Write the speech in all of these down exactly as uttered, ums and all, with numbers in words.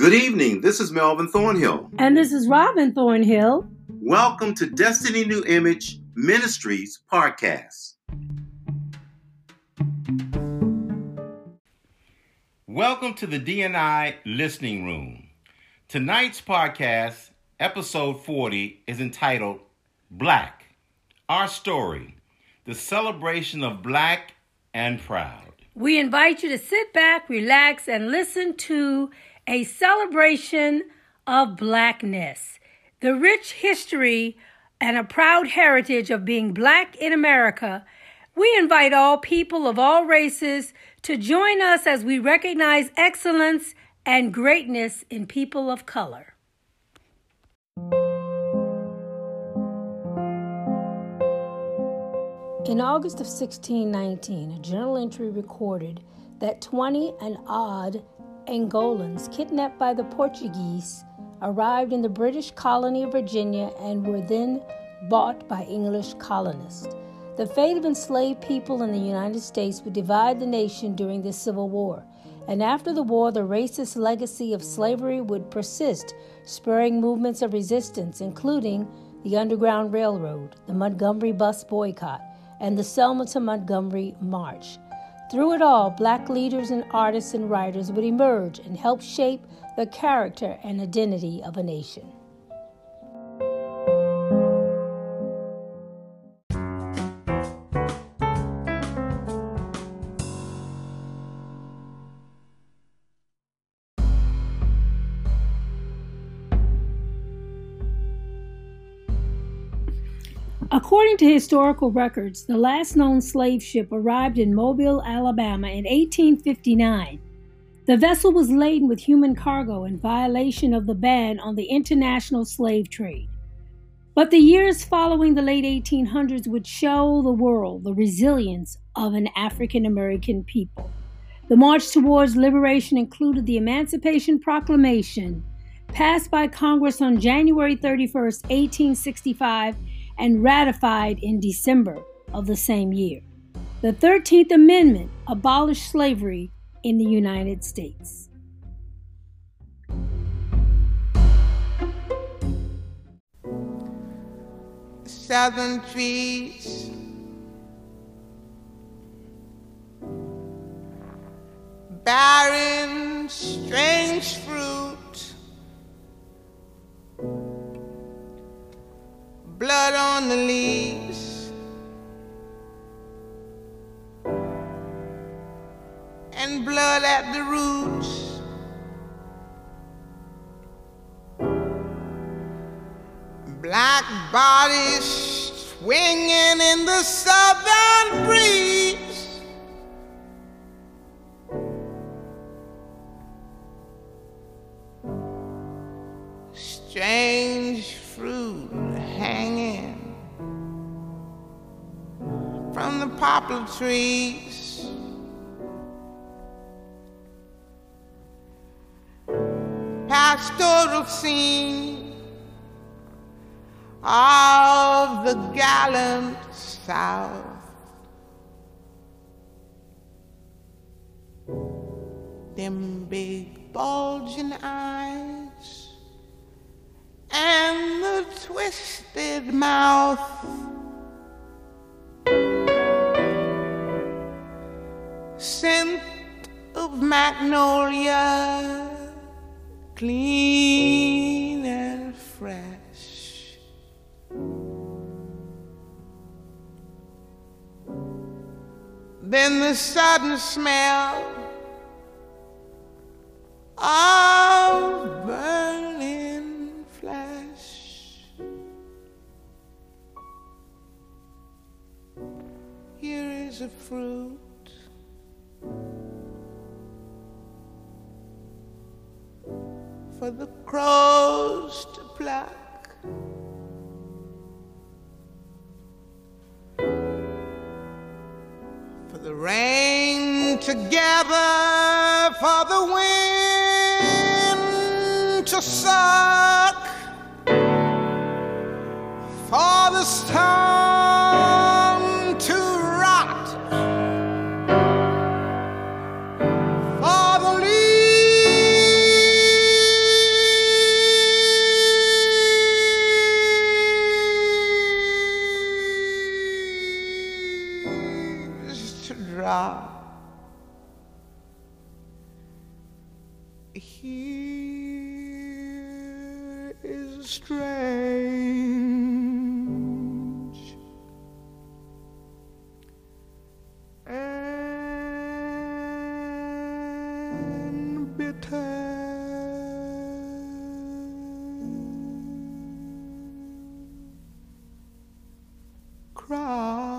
Good evening. This is Melvin Thornhill. And this is Robin Thornhill. Welcome to Destiny New Image Ministries podcast. Welcome to the D and I Listening Room. Tonight's podcast, episode forty, is entitled Black, Our Story, the celebration of Black and Proud. We invite you to sit back, relax, and listen to a celebration of Blackness, the rich history and a proud heritage of being Black in America. We invite all people of all races to join us as we recognize excellence and greatness in people of color. In August of sixteen nineteen, a journal entry recorded that twenty and odd Angolans kidnapped by the Portuguese arrived in the British colony of Virginia and were then bought by English colonists. The fate of enslaved people in the United States would divide the nation during the Civil War, and after the war, the racist legacy of slavery would persist, spurring movements of resistance, including the Underground Railroad, the Montgomery bus boycott, and the Selma to Montgomery March. Through it all, Black leaders and artists and writers would emerge and help shape the character and identity of a nation. According to historical records, the last known slave ship arrived in Mobile, Alabama in eighteen fifty-nine. The vessel was laden with human cargo in violation of the ban on the international slave trade. But the years following the late eighteen hundreds would show the world the resilience of an African American people. The march towards liberation included the Emancipation Proclamation, passed by Congress on January thirty-first, eighteen sixty-five, and ratified in December of the same year. The thirteenth Amendment abolished slavery in the United States. Southern trees, barren, strange fruit, blood on the leaves, and blood at the roots. Black bodies swinging in the southern breeze. Strange fruit hanging from the poplar trees. Pastoral scene of the gallant South. Them big bulging eyes and the twisted mouth. Scent of magnolia, clean and fresh. Then the sudden smell of burning flesh. Here is a fruit for the crows to pluck. For the rain to gather, for the wind to suck, for the sun to rot, for the leaves to drop. Here is strange and bitter crowd.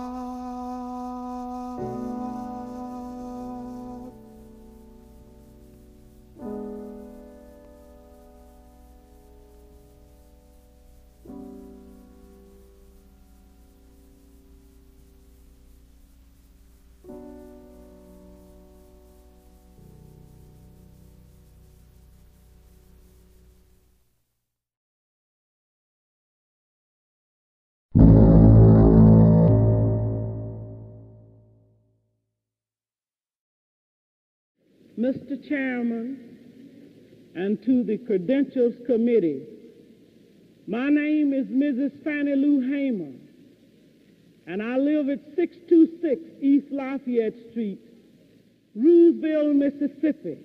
Mister Chairman, and to the Credentials Committee, my name is Missus Fannie Lou Hamer, and I live at six two six East Lafayette Street, Rooseville, Mississippi,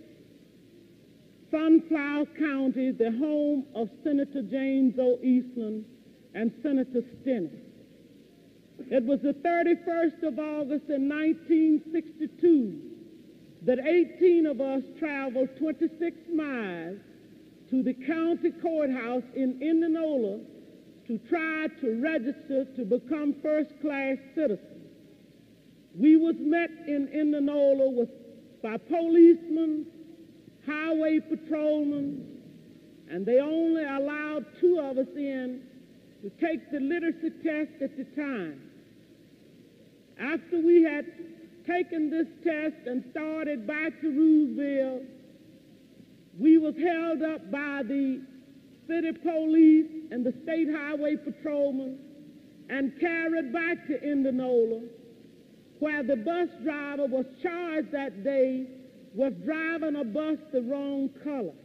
Sunflower County, the home of Senator James O. Eastland and Senator Stennis. It was the thirty-first of August in nineteen sixty-two that eighteen of us traveled twenty-six miles to the county courthouse in Indianola to try to register to become first-class citizens. We was met in Indianola with, by policemen, highway patrolmen, and they only allowed two of us in to take the literacy test at the time. After we had taken this test and started back to Rooseville, we was held up by the city police and the state highway patrolmen and carried back to Indianola, where the bus driver was charged that day with driving a bus the wrong color.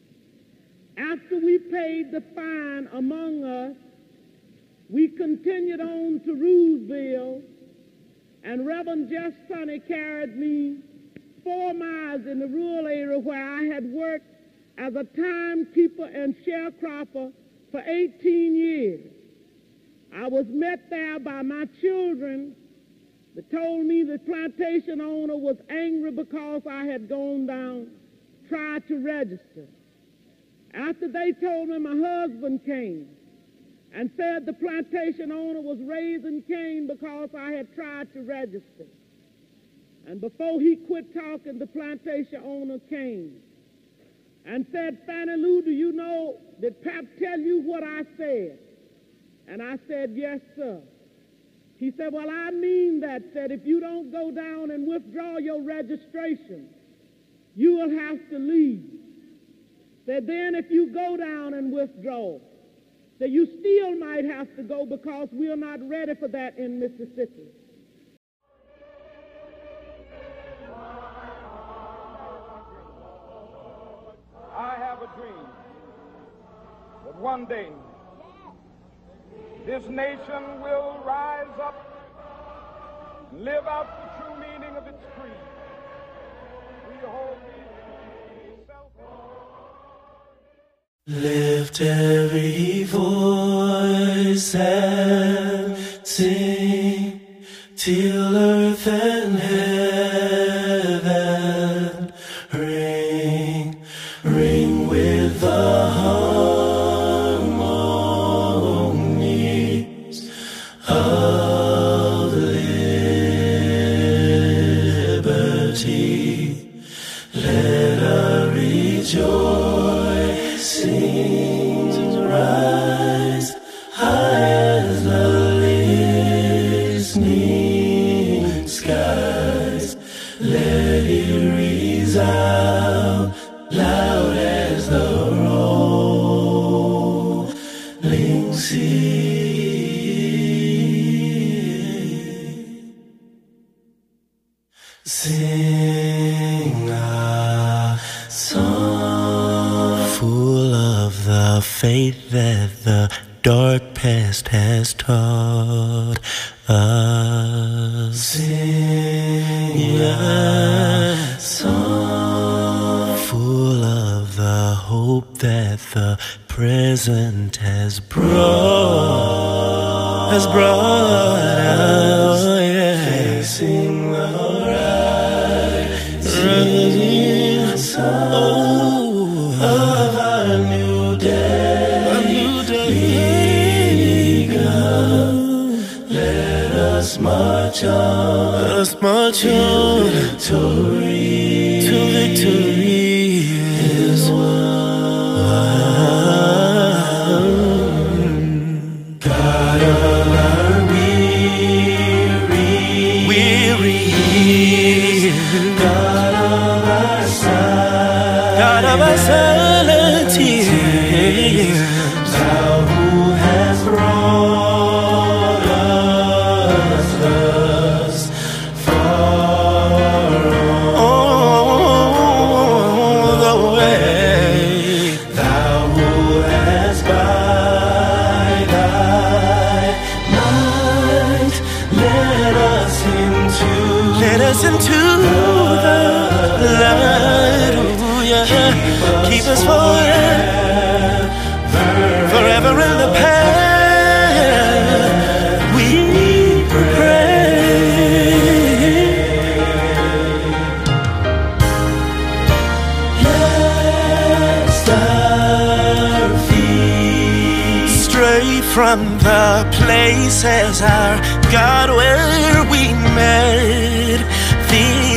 After we paid the fine among us, we continued on to Rooseville, and Reverend Jeff Sonny carried me four miles in the rural area where I had worked as a timekeeper and sharecropper for eighteen years. I was met there by my children that told me the plantation owner was angry because I had gone down, tried to register. After they told me, my husband came and said the plantation owner was raising Cain because I had tried to register. And before he quit talking, the plantation owner came and said, Fannie Lou, do you know, did Pap tell you what I said? And I said, yes, sir. He said, well, I mean that, said if you don't go down and withdraw your registration, you will have to leave. Said then if you go down and withdraw, that you still might have to go because we are not ready for that in Mississippi. I have a dream that one day this nation will rise up and live out the true meaning of its creed. We hold these Lift every voice and sing till earth and heaven ring, ring with the harmonies of liberty. Let us rejoice. Sing to rise high as the listening skies. Let it resound loud as the rolling sea. Sing a song full of the faith that the dark past has taught us. sing a song full of the hope that the present has brought, has brought us, oh, yeah. Facing the rising sun oh, of our new day, a new day begun. Let us march on, let us march on victory, to victory is won. God of our weary, weary, God of our silent, God of our silent tears, Thou who hast brought us thus far on the way, Thou who hast by Thy might led us into, led us into the light, oh yeah. Keep us forever, forever in the path we pray. Lest our feet stray from the places, our God, where we met Thee.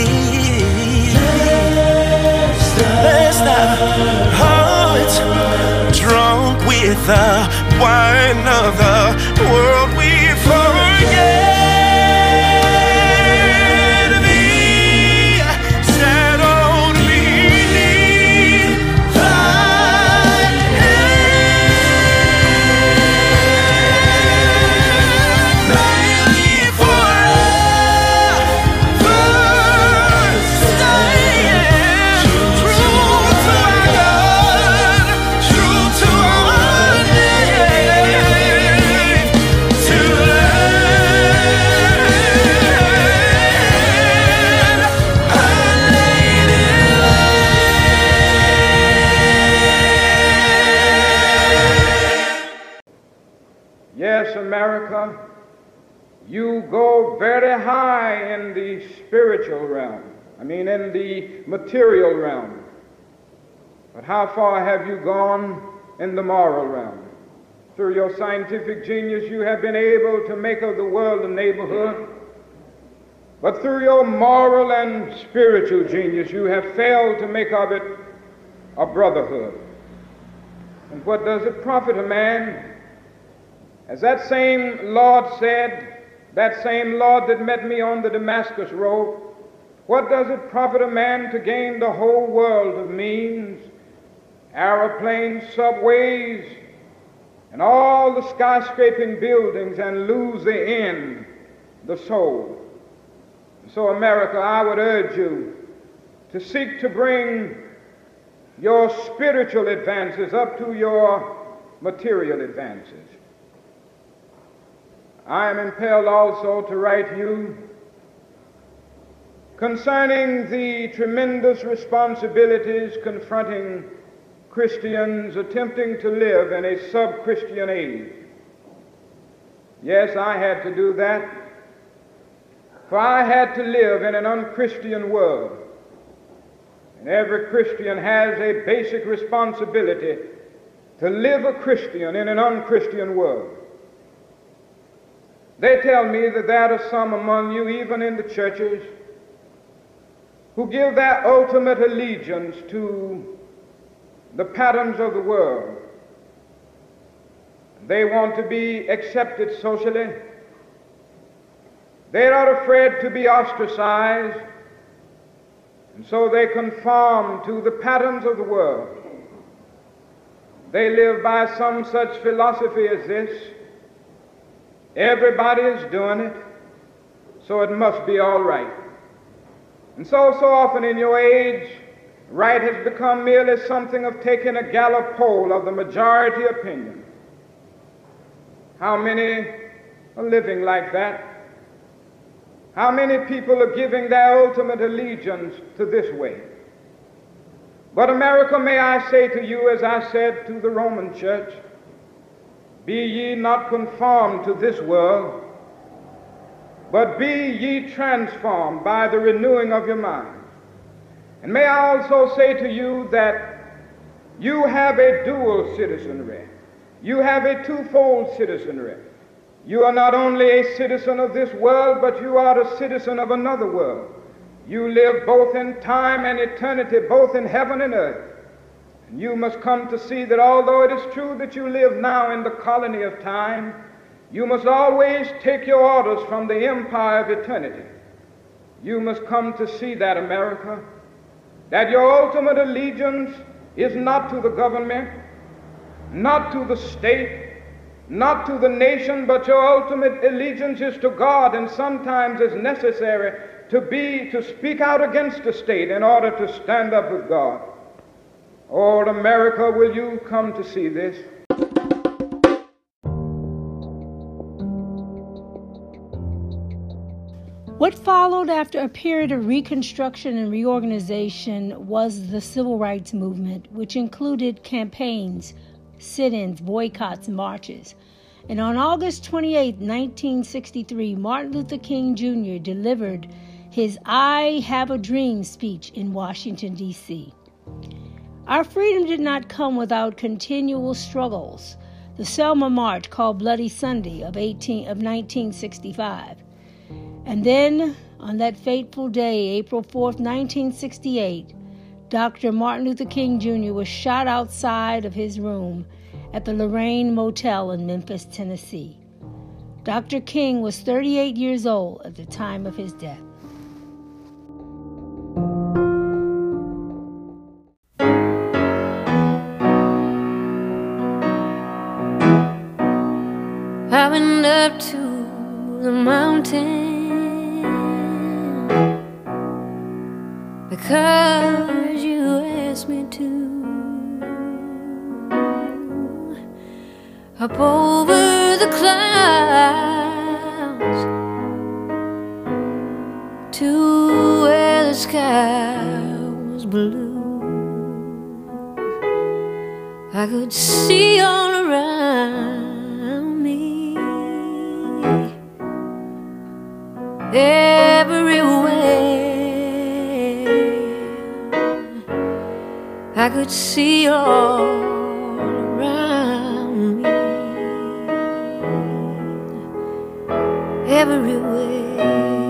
Lest our hearts, drunk with the wine of the world, we forget Thee, settled beneath Thy hand. May we forever stand true to our God, true to our name, to land our Lady land. Yes, America, you go very high in the spiritual realm. I mean, in the material realm. But how far have you gone in the moral realm? Through your scientific genius, you have been able to make of the world a neighborhood. But through your moral and spiritual genius, you have failed to make of it a brotherhood. And what does it profit a man? As that same Lord said, that same Lord that met me on the Damascus road, what does it profit a man to gain the whole world of means, aeroplanes, subways, and all the skyscraping buildings, and lose the end, the soul? So, America, I would urge you to seek to bring your spiritual advances up to your material advances. I am impelled also to write you concerning the tremendous responsibilities confronting Christians attempting to live in a sub-Christian age. Yes, I had to do that, for I had to live in an unchristian world. And every Christian has a basic responsibility to live a Christian in an unchristian world. They tell me that there are some among you, even in the churches, who give their ultimate allegiance to the patterns of the world. They want to be accepted socially. They're not afraid to be ostracized, and so they conform to the patterns of the world. They live by some such philosophy as this: everybody is doing it, so it must be all right. And so, so often in your age, right has become merely something of taking a Gallup poll of the majority opinion. How many are living like that? How many people are giving their ultimate allegiance to this way? But America, may I say to you, as I said to the Roman church, be ye not conformed to this world, but be ye transformed by the renewing of your mind. And may I also say to you that you have a dual citizenry. You have a twofold citizenry. You are not only a citizen of this world, but you are a citizen of another world. You live both in time and eternity, both in heaven and earth. And you must come to see that although it is true that you live now in the colony of time, you must always take your orders from the empire of eternity. You must come to see that, America, that your ultimate allegiance is not to the government, not to the state, not to the nation, but your ultimate allegiance is to God, and sometimes it's necessary to be, to speak out against the state in order to stand up with God. Oh, America, will you come to see this? What followed after a period of reconstruction and reorganization was the civil rights movement, which included campaigns, sit-ins, boycotts, and marches. And on August twenty-eighth, nineteen sixty-three, Martin Luther King Junior delivered his I Have a Dream speech in Washington, D C Our freedom did not come without continual struggles. The Selma March, called Bloody Sunday, of, eighteen, of nineteen sixty-five. And then, on that fateful day, April fourth, nineteen sixty-eight, Doctor Martin Luther King Junior was shot outside of his room at the Lorraine Motel in Memphis, Tennessee. Doctor King was thirty-eight years old at the time of his death. I went up to the mountain because you asked me to. Up over the clouds to where the sky was blue. I could see all around me, everywhere. I could see all around me, everywhere.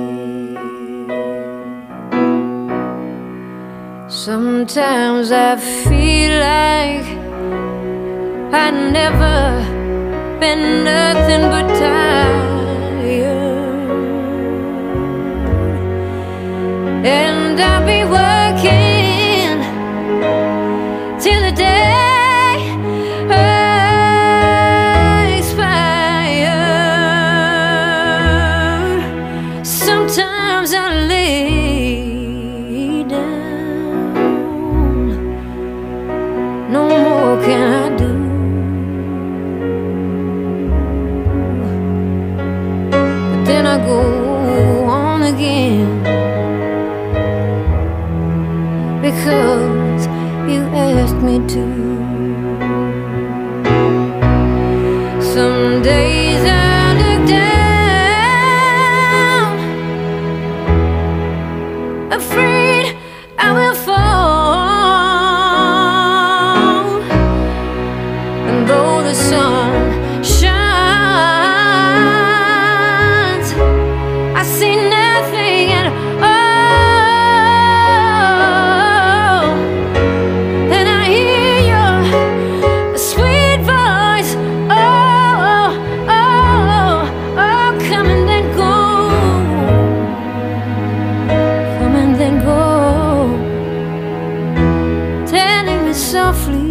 Sometimes I feel like I'd never been nothing but tired, and I'll be working till the day I expire. Sometimes I lay down, no more can I do. But then I go on again, because you asked me to. Some days I look down, afraid I will fall. And though the sun shines, I see nothing at all. Then I hear your sweet voice, oh, oh, oh, come and then go, come and then go, telling me softly,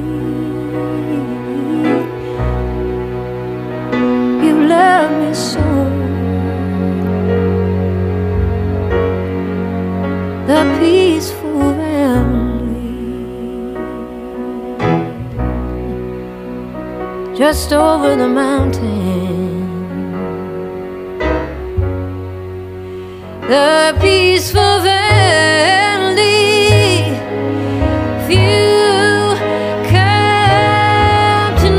you love me so. The peaceful valley just over the mountain, the peaceful valley. Few come to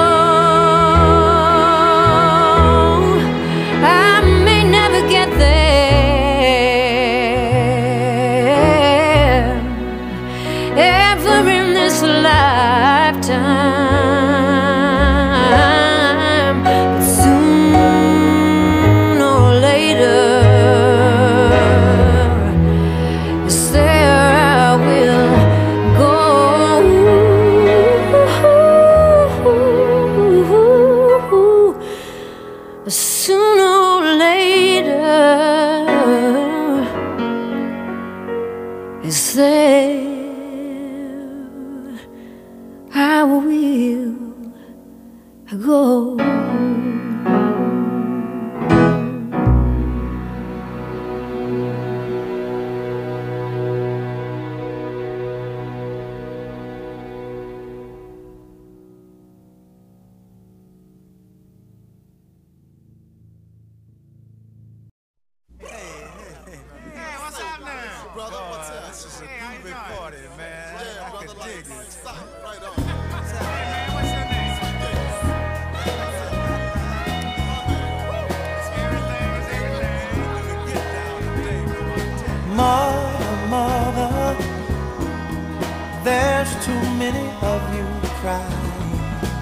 know I may never get there ever in this lifetime, but soon or later, yes, there I will go. But sooner or later, is there I will go. Brother, what's up? This is a groovy party, man. Yeah, I brother, can dig like, it. Stop, right on. Hey, man, what's your name? Mother, mother, there's too many of you crying.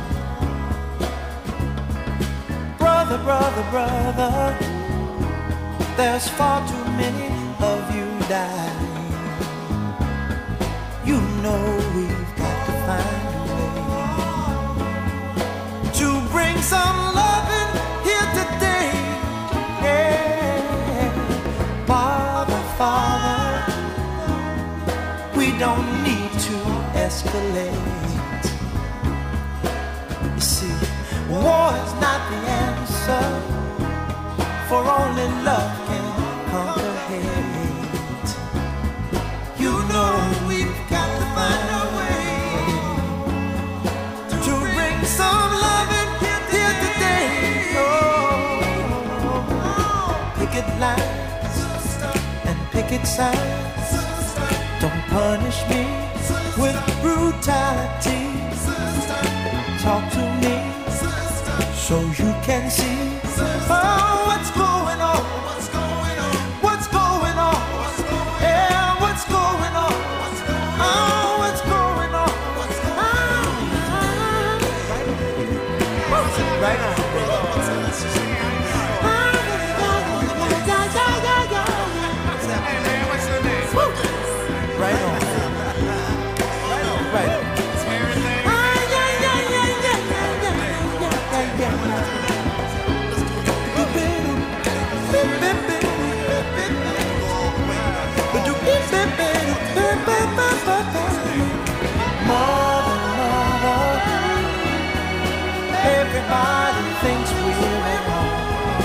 Brother, brother, brother, there's far too many of you dying. You know we've got to find a way to bring some loving here today. Yeah. Father, Father, we don't need to escalate. You see, war is not the answer, for only love can conquer hate. You know we've got to find a way to bring some love in here today. Oh, picket lines and picket signs, don't punish me with brutality. Talk to me so you can see. Oh, what's going on? What's going on? What's going on? Yeah, what's going on? Oh, what's going on? Right on. Hey, man, what's your name? Right on. Right on. Mother, mother, everybody thinks we're at home.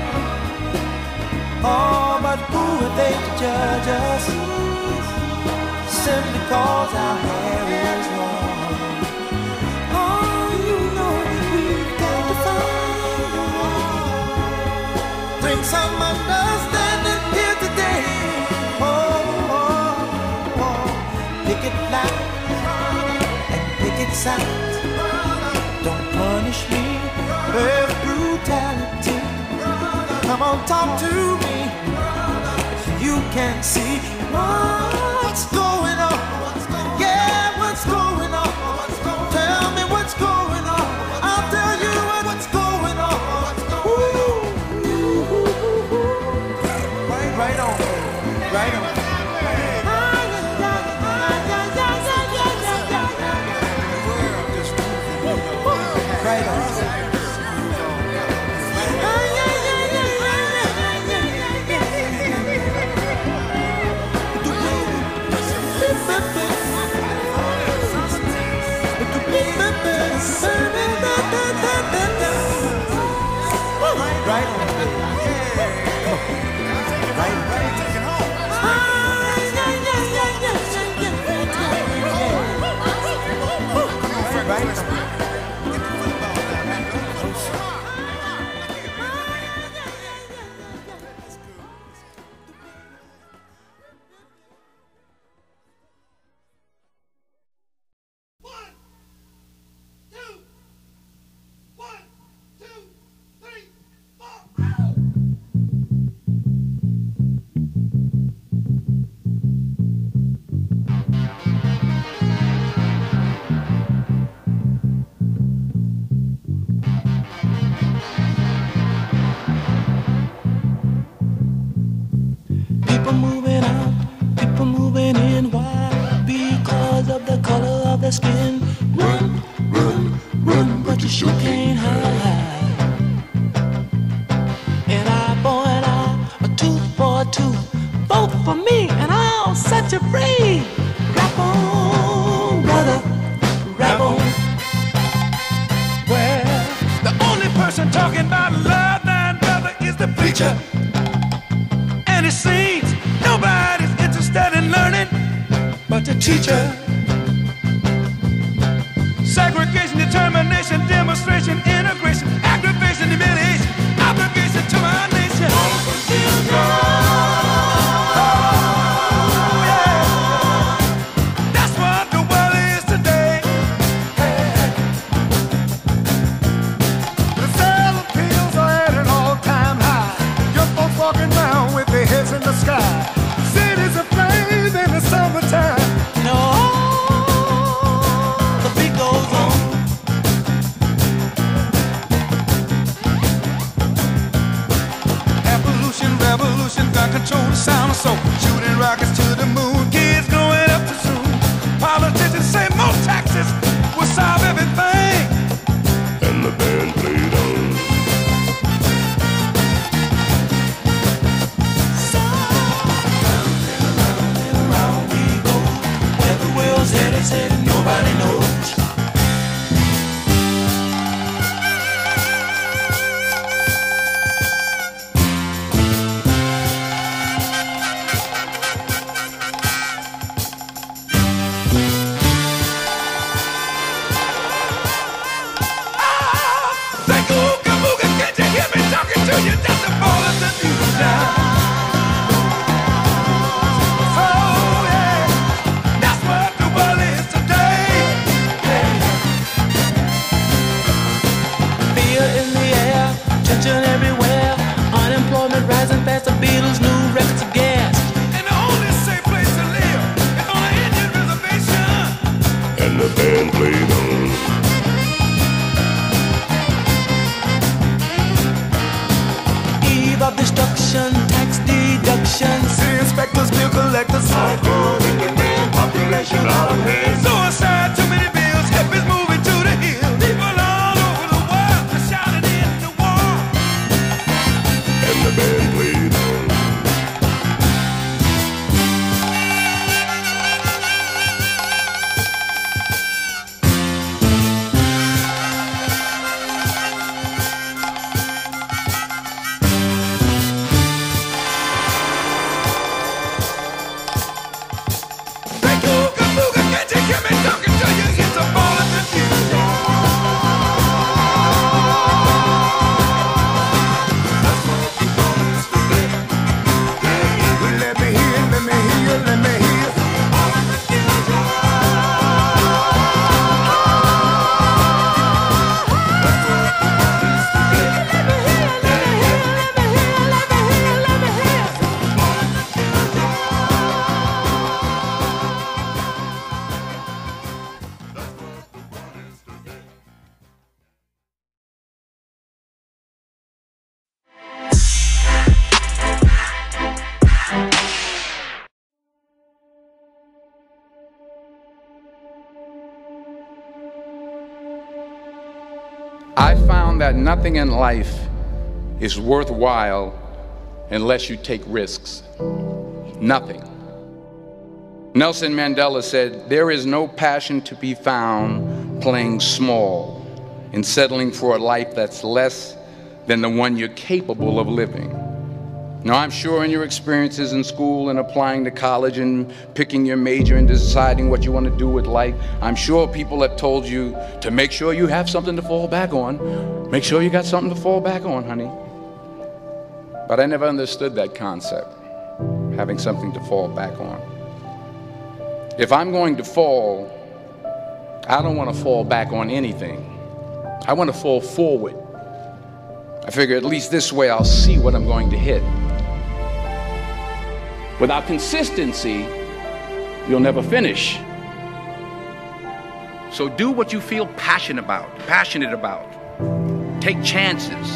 Oh, but who are they to judge us? Simply cause our hair is long. Oh, you know we've got to find a way. Bring some understanding here today. Oh, oh, oh. Picket line and picket signs, don't punish me with brutality. Come on, talk to me so you can see what's going on. Yeah, what's going on? Tell me what's going on. I'll tell you what's going on. Ooh. Right on, right on. Right on. Right on. Right on. Right on. their skin. Run, run, run, but you sure can't hide. An eye for an eye, a tooth for a tooth, both for me, and I'll set you free. Rap on, brother, rap on. Well, the only person talking about love, thine brother, is the preacher. And it seems nobody's interested in learning but the teacher. Segregation, determination, demonstration, integration, aggravation, humiliation, obligation to our nation. Oh, yeah. That's what the world is today. The sale of pills are at an all-time high. Young folks walking around with their heads in the sky. Cities aflame in the summertime. No, the beat goes on. Evolution, revolution, gun control, the sound of soul. Shooting rockets to the moon, kids growing up too soon. Politicians say more taxes will solve everything. And the band played on. So, round and around and around we go. Where the world's headed, said nobody knows. Say, ooga booga, can't you hear me talking to you? Just the ball of the music now. Oh, yeah, that's what the world is today. Fear in the air, tension everywhere. Unemployment rising fast, the Beatles' new records of gas. And the only safe place to live is on an Indian reservation. And the band played on. Eve of destruction, tax deductions. City inspectors, bill collectors, Population out of hand. suicide, too many bills, hippies moving to the hills. People all over the world are shouting in the war. And the band played on. Say, ooga booga, can't you hear me talking to you? It's a ball of the music. Well, let me hear, let me hear, let me hear. I found that nothing in life is worthwhile unless you take risks. Nothing. Nelson Mandela said, "There is no passion to be found playing small and settling for a life that's less than the one you're capable of living." Now, I'm sure in your experiences in school and applying to college and picking your major and deciding what you want to do with life, I'm sure people have told you to make sure you have something to fall back on. Make sure you got something to fall back on, honey. But I never understood that concept, having something to fall back on. If I'm going to fall, I don't want to fall back on anything. I want to fall forward. I figure at least this way I'll see what I'm going to hit. Without consistency, you'll never finish. So do what you feel passionate about, passionate about. Take chances.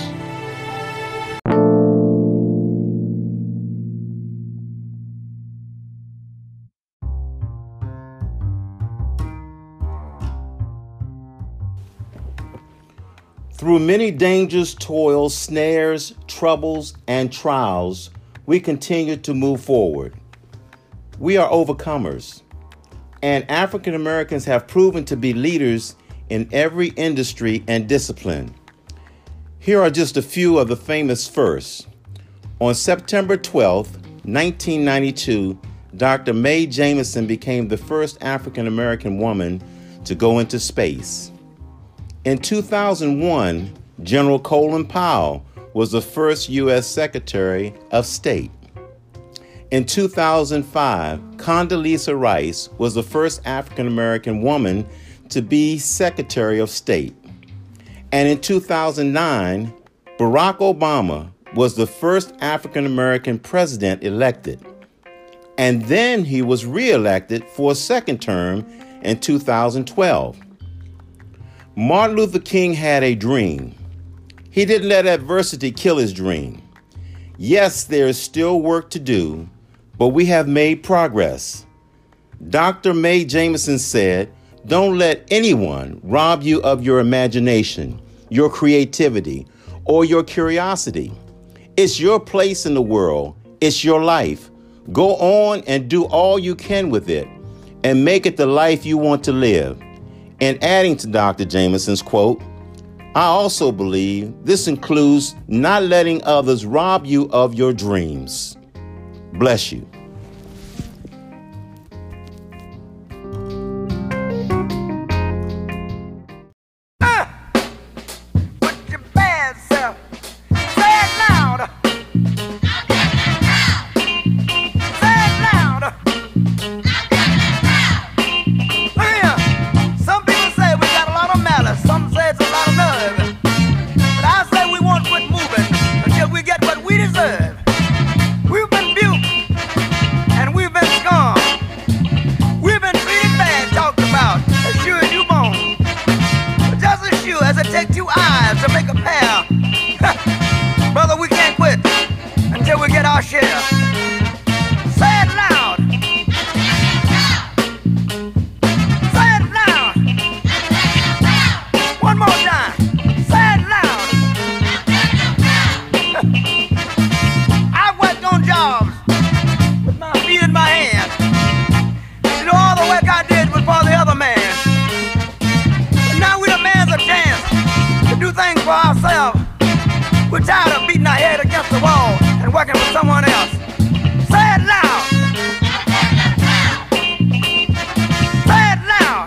Through many dangers, toils, snares, troubles, and trials, we continue to move forward. We are overcomers, and African Americans have proven to be leaders in every industry and discipline. Here are just a few of the famous firsts. On September twelfth, nineteen ninety-two, Doctor Mae Jemison became the first African American woman to go into space. In two thousand one, General Colin Powell was the first U S Secretary of State. In two thousand five, Condoleezza Rice was the first African American woman to be Secretary of State. And in two thousand nine, Barack Obama was the first African American president elected. And then he was reelected for a second term in two thousand twelve. Martin Luther King had a dream. He didn't let adversity kill his dream. Yes, there is still work to do, but we have made progress. Doctor Mae Jemison said, "Don't let anyone rob you of your imagination, your creativity, or your curiosity. It's your place in the world. It's your life. Go on and do all you can with it and make it the life you want to live." And adding to Doctor Jemison's quote, "I also believe this includes not letting others rob you of your dreams." Bless you. We're tired of beating our head against the wall and working for someone else. Say it loud. Say it loud.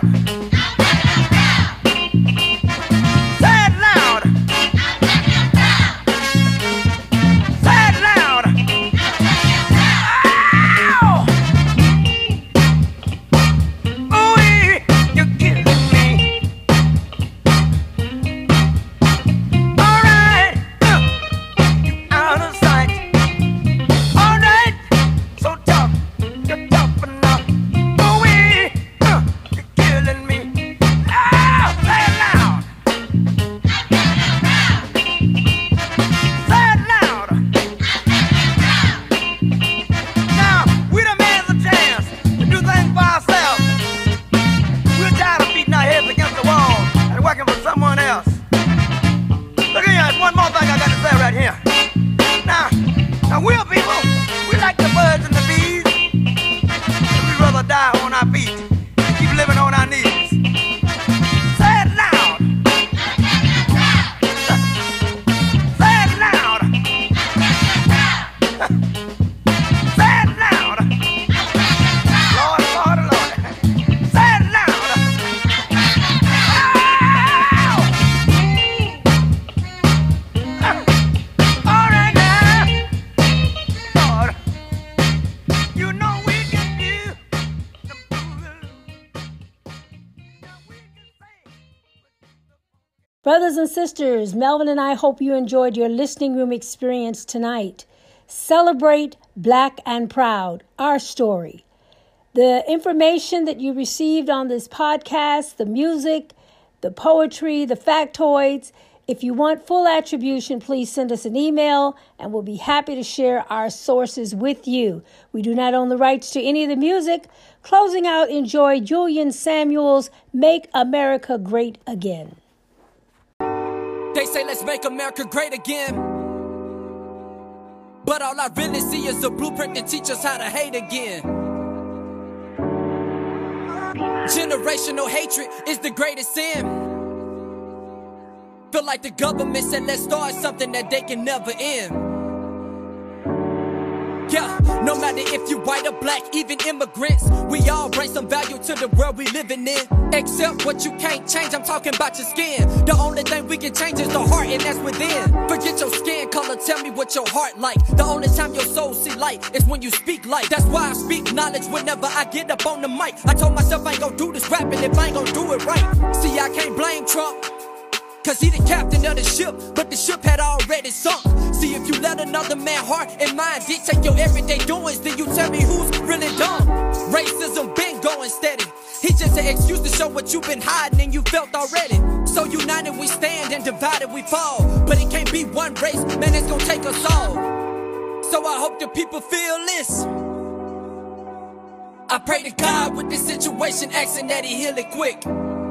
Say it loud. Say it loud. Ow! Ooh, you're killing me. All right, you out of sight. All right, so tough, you're tough enough. Ooh, you're killing me. Ow! Say it loud. Say it loud. Now, we done made the chance to do things for ourselves. We're tired of beating our heads against the wall and working for someone else. Look here, there's one more thing I got to say right here. Now, now we're people, we like the birds and the bees. We'd rather die on our feet than keep living on our knees. Say it loud. Say it loud. Say it loud. Lord, Lord, Lord. Say it loud. Ow! All right now, Lord, you know we can do the moving. Brothers and sisters, Melvin and I hope you enjoyed your listening room experience tonight. Celebrate Black and Proud, our story. The information that you received on this podcast, the music, the poetry, the factoids, if you want full attribution, please send us an email and we'll be happy to share our sources with you. We do not own the rights to any of the music. Closing out, enjoy Julian Samuels' Make America Great Again. They say let's make America great again, but all I really see is a blueprint to teach us how to hate again. Generational hatred is the greatest sin. Feel like the government said let's start something that they can never end. Yeah, no matter if you white or black, even immigrants, we all bring some value to the world we living in. Except what you can't change, I'm talking about your skin. The only thing we can change is the heart, and that's within. Forget your skin color, tell me what your heart like. The only time your soul see light is when you speak light. That's why I speak knowledge whenever I get up on the mic. I told myself I ain't gonna do this rapping if I ain't gonna do it right. See, I can't blame Trump, cause he the captain of the ship, but the ship had already sunk. See, if you let another man heart and mind dictate your everyday doings, then you tell me who's really dumb. Racism been going steady. He's just an excuse to show what you've been hiding and you felt already. So united we stand and divided we fall. But it can't be one race, man, it's gonna take us all. So I hope the people feel this. I pray to God with this situation, asking that he heal it quick.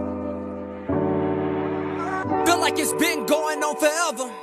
Feel like it's been going on forever.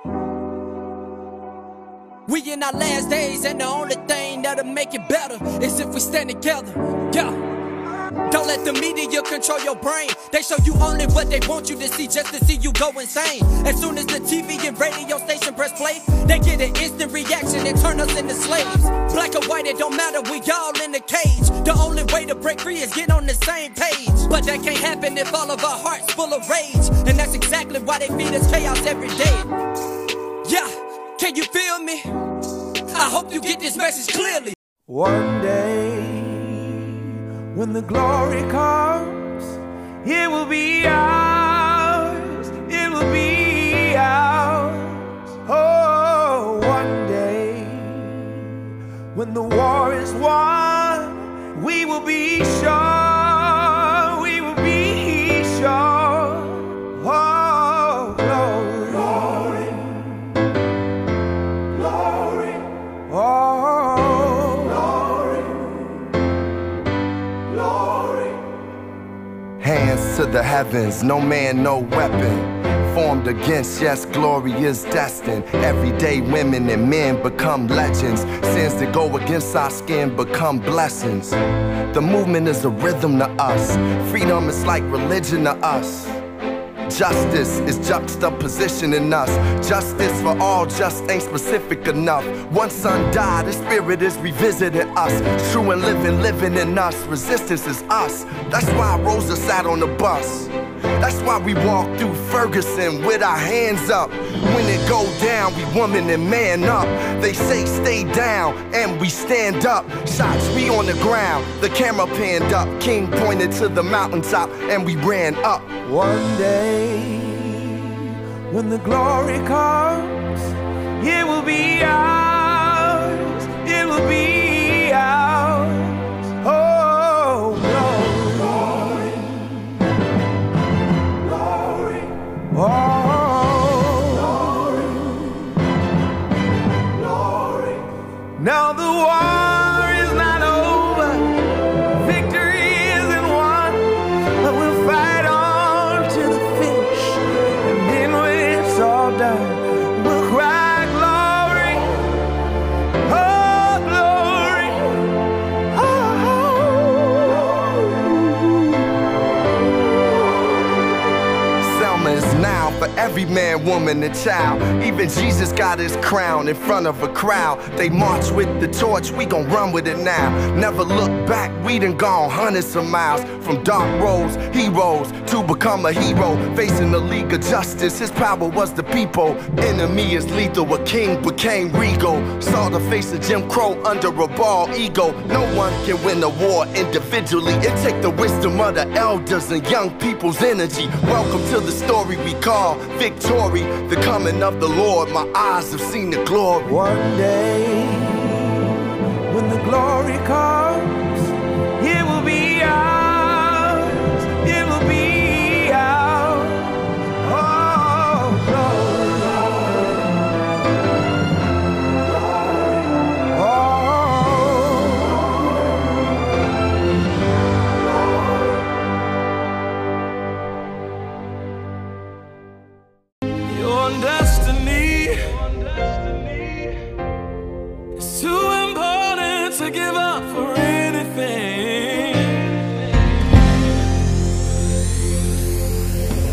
We in our last days, and the only thing that'll make it better is if we stand together. Yeah. Don't let the media control your brain. They show you only what they want you to see, just to see you go insane. As soon as the T V and radio station press play, they get an instant reaction and turn us into slaves. Black or white, it don't matter, we all in the cage. The only way to break free is get on the same page. But that can't happen if all of our hearts full of rage. And that's exactly why they feed us chaos every day. Yeah, can you feel me? I hope you get this message clearly. One day, when the glory comes, it will be ours, it will be ours. Oh, one day, when the war is won, we will be sure, we will be sure. Oh, glory, glory, glory. Oh, glory, glory. Hands to the heavens, no man, no weapon formed against, yes, glory is destined. Everyday women and men become legends. Sins that go against our skin become blessings. The movement is a rhythm to us. Freedom is like religion to us. Justice is juxtaposition in us. Justice for all just ain't specific enough. One son died, the spirit is revisiting us. True and living, living in us. Resistance is us. That's why Rosa sat on the bus. That's why we walk through Ferguson with our hands up. When it go down, we woman and man up. They say stay down, and we stand up. Shots, we on the ground, the camera panned up. King pointed to the mountaintop, and we ran up. One day, when the glory comes, it will be ours, it will be ours. Oh, glory, glory, glory. Oh, glory, glory. Now the war is not over, victory isn't won, but we'll fight on to the finish, and then when it's all done, we'll cry glory, oh glory, oh. Selma is now for every man, woman, and child. Even Jesus got his crown in front of a crowd. They march with the torch, we gon' run with it now. Never look back, we done gone hundreds of miles. From dark roads, heroes, to become a hero. Facing the League of Justice, his power was the people. Enemy is lethal, a king became regal. Saw the face of Jim Crow under a bald ego. No one can win a war individually. It take the wisdom of the elders and young people's energy. Welcome to the story we call victory. The coming of the Lord, my eyes have seen the glory. One day, when the glory comes, it will be ours, it will be ours. Oh, glory, wonder